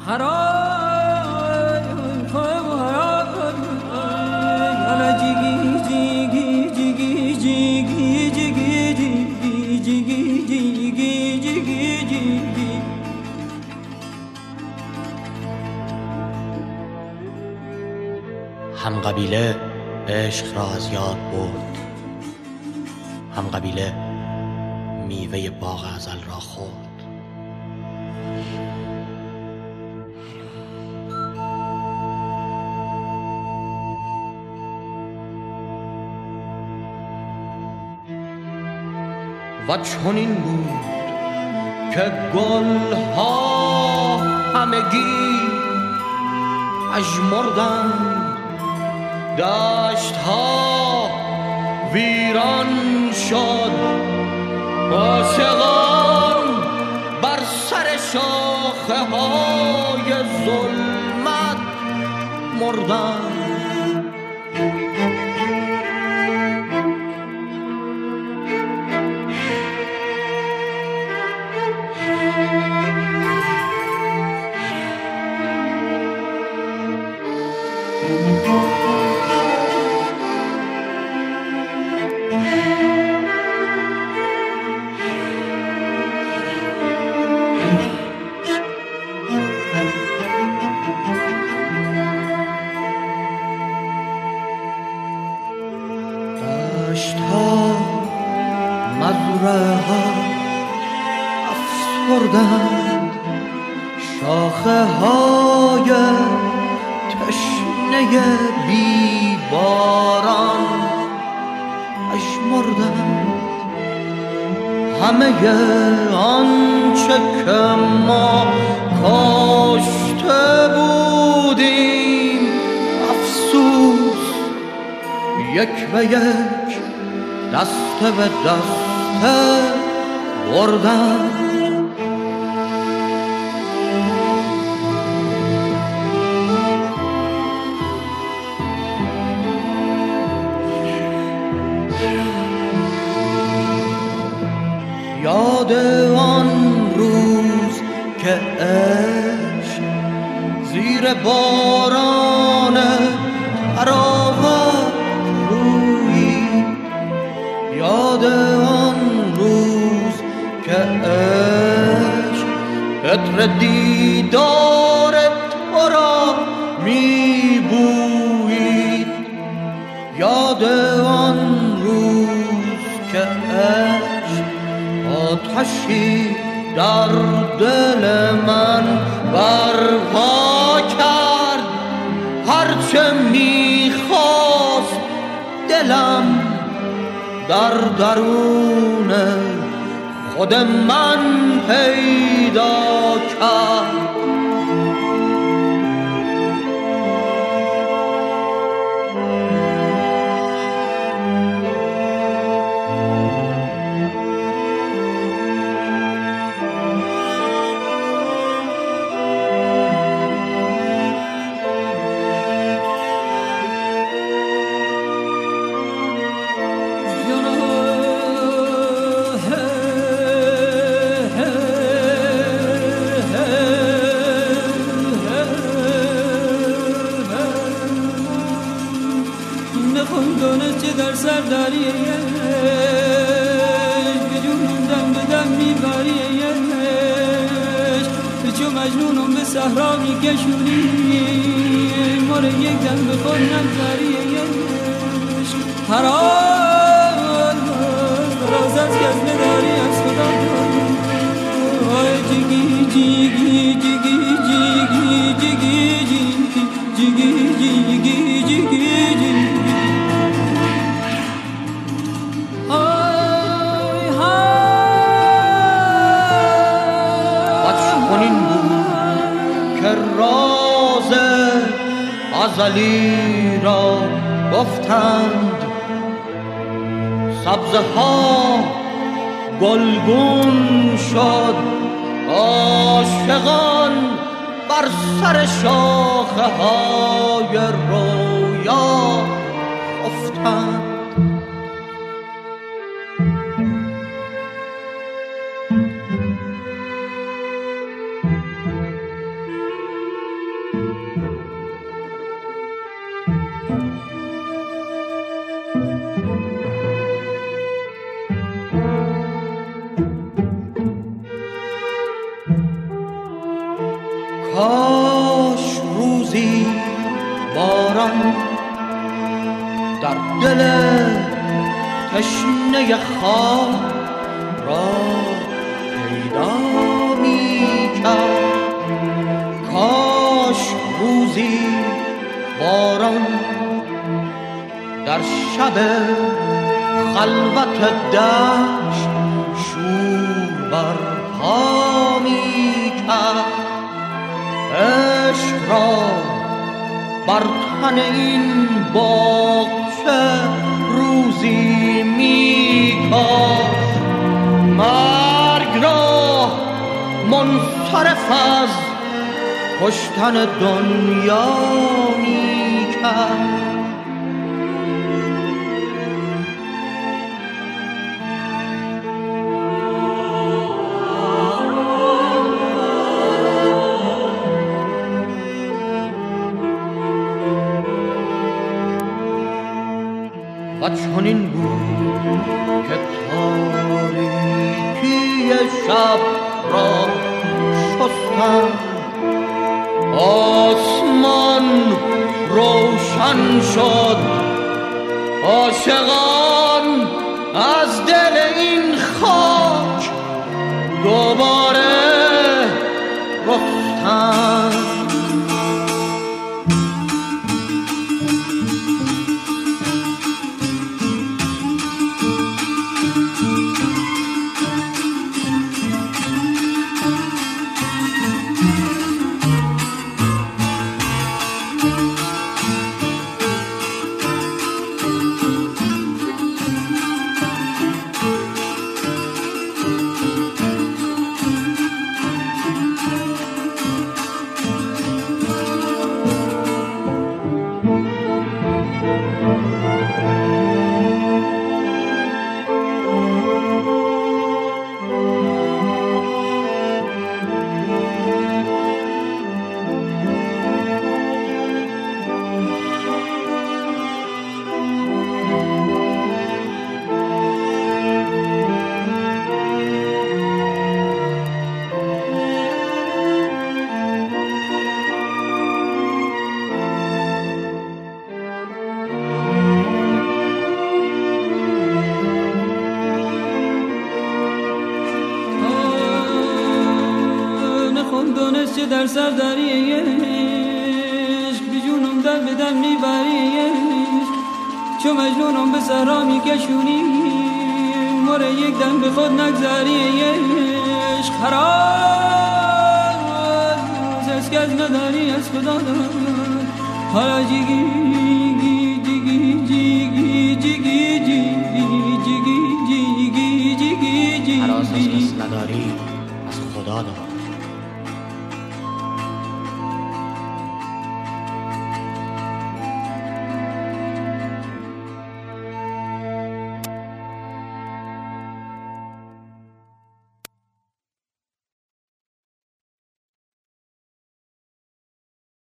هم قبیله عشق را از یاد برد، هم قبیله میوه باغ ازل را خورد. و چنین بود که گلها همگی اژمردند، دشتها ویران شد، عاشقان بر سر شاخه های ظلمت مردند. دشت‌ها مزرعه‌ها افسردند، شاخه‌های تشنه بیباران اژمردند. همه آنچه که ما کاشته بودیم افسوس یک به یک دسته به دسته بردند. یاد آن روز که عشق زیر باران تراوت رویی، یاد آن روز که عشق عطر دیدار تو را می بویید، یاد آن روز که عشق آتشی در دل من برپا کرد. هرچه میخواست دلم در درون خود من پیدا کرد. در سر داری به جونم دم به دم میبری، چو مجنونم به صحرا میکشونی، ما رو یک دم به خود نگذاری. هر آن راز از کس نداری از خدا جگی جگی جگی جگی جگی جگی جگی جگی جگی. راز ازلی را گفتند، سبزه ها گلگون شد، عاشقان بر سر شاخه های رویا افتند. کاش روزی باران در دل تشنه خاک را پیدا می کرد. کاش روزی باران در شب خلوت دشت شور برپا می کرد. عشق را بر تن این باغچه روزی می کاشت. مرگ را منصرف از کشتن دنیا می کرد. و چنین بود که تاریکی شب را شستند. آسمان روشن شد. عاشقان از دل این خاک دوباره رفتند. چه در سر داری عشق بی جونم دل به دل میبری عشق چو مجنونم به صحرا میکشونی مره یک دم به خود نگذاری عشق هراز از کس نداری از خدا دار حالا جیگی جیگی جیگی جیگی جیگی جیگی جیگی جیگی هراز از کس نداری از خدا دار